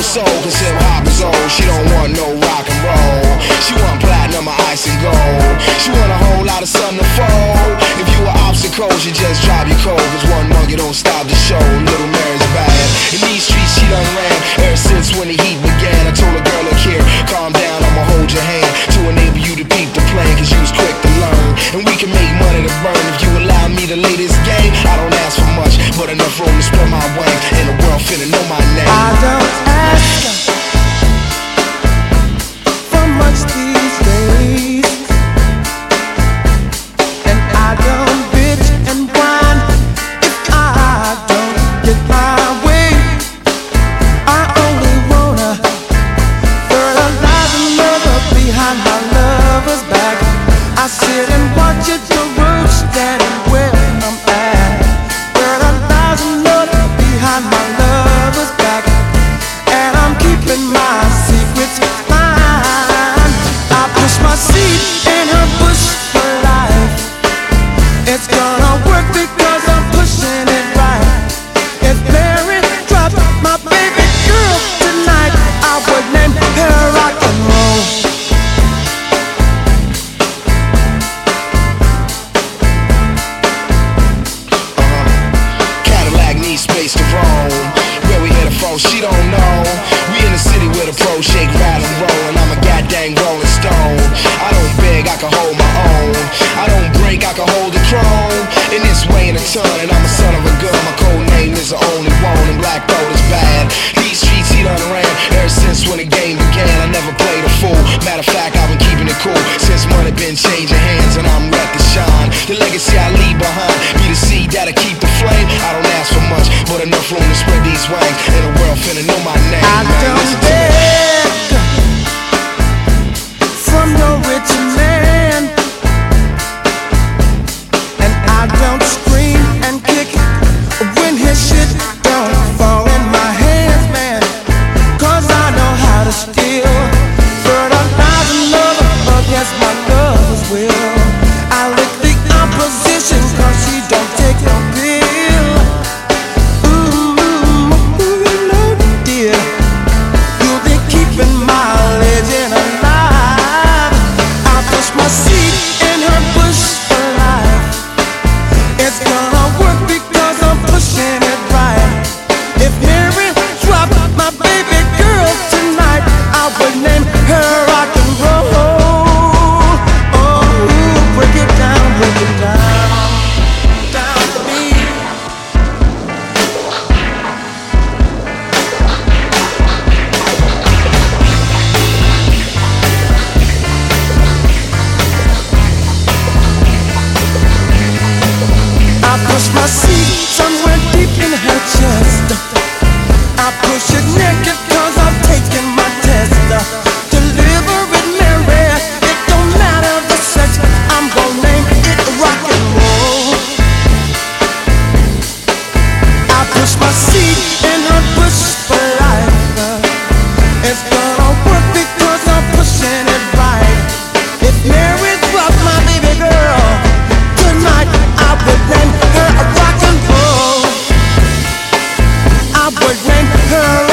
soul, cause hip hop is old. She don't want no rock and roll. She want platinum or ice and gold. She want a whole lot of sun to fold. If you were obstacles, you just drive your cold, cause one monkey don't stop the show. Little Mary's bad. In these streets she done ran ever since when the heat began. I told a girl, look here, calm down, I'ma hold your hand to enable you to peep the plan, cause you was quick to learn. And we can make money to burn if you allow me to lay this game. I don't ask for much, but enough room to spread my wings, and the world finna know my name. I don't ask for much these days, and I don't bitch and whine if I don't get my way. I only wanna fertilize another behind my lover's back. I sit and watch it the road standing where I'm at. Fertilize another behind my lover's back, and I'm keeping my secrets fine. I push my seed in her bush for life. It's gonna work because I'm pushing it right. If Mary dropped my baby girl tonight, I would name her rock and roll. Cadillac needs space to roam. Where we headed from, she don't know. We in the city with a pro, shake, rattle, and roll, and I'm a goddamn rolling stone. I don't beg, I can hold my own. I don't break, I can hold the throne. In this way in a ton, and I'm a son of a gun. My code name is the only one, and black gold is bad. These streets he done ran ever since when the game began. I never played a fool. Matter of fact, I've been keeping it cool since money been changing hands, and I'm ready to shine. The legacy I leave behind be the seed that'll keep the flame. I don't ask for much, but enough room to spread these wings, and the world finna know my name. I don't beg from no rich man, and I don't scream and kick when his shit don't fall in my hands, man. Cause I know how to steal, fertilize another against my lover's will. I lick the opposition cause she don't take no pill. Keeping my legend alive. I push my seed in her bush for life. It's gonna work because I'm pushing it right. If Mary dropped my baby girl tonight, I would name her rock and roll. Oh, break it down, down to me. I push my seed somewhere deep in her chest. I push it naked cause I've taken my test. Deliver it, Mary, it don't matter the sex. I'm gonna name it rock and roll. I push my seed in her bush for life. It's gonna work because I'm pushing it right. If Mary dropped my baby girl tonight, I would name her a rock and roll. I would name her